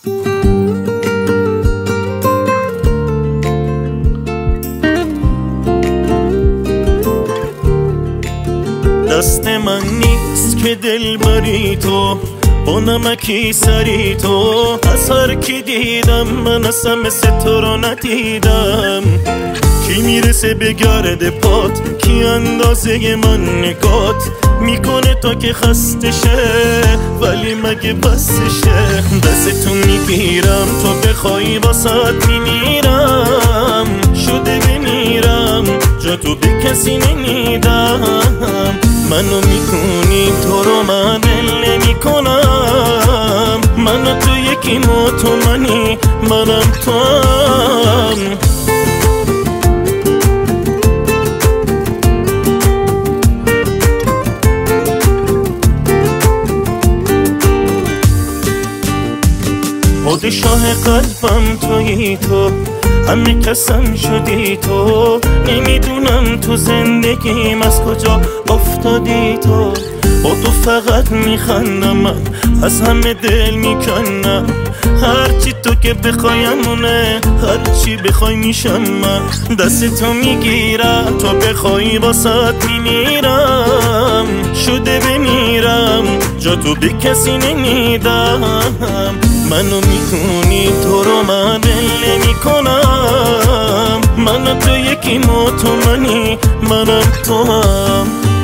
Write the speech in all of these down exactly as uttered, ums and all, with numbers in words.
دست من نیست که دل بری تو، با نمکی سری تو. از هر کی دیدم من اصلا مثل تو رو ندیدم. کی میرسه به گرد پات، کی اندازه من نگات میکنه تا که خسته شه، ولی مگه بسشه. دستتو میگیرم تو بخوای واسات میمیرم، شده بمیرم جا تو به کسی نمیدم. منو میکنی تو رو من دل نمی کنم. منو تو یکی ما تو منی منم تو هم. پادشاه قلبم تویی تو، همه قسم شدی تو. نمیدونم تو زندگیم از کجا افتادی تو. با تو فقط میخندم من، از همه دل میکنم. هرچی تو که بخوایمونه، هرچی بخوای میشم من. دست تو میگیرم تو بخوای واسات میمیرم، شده بمیرم جا تو به کسی نمیدم. منو میکنی تو رو من دل نمی کنم. من تو یکی ما تو منی منم تو هم.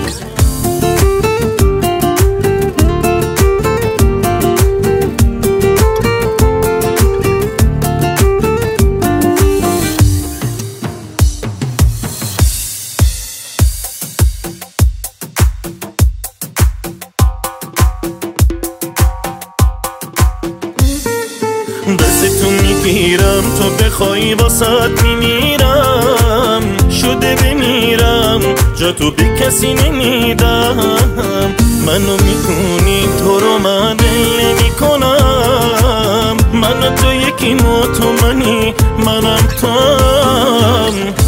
دستتو میگیرم تو بخوای واسات میمیرم، شده بمیرم جا تو به کسی نمیدم. منو میکنی تو رو من دل نمی کنم. من تو یکی ما تو منی منم تو هم.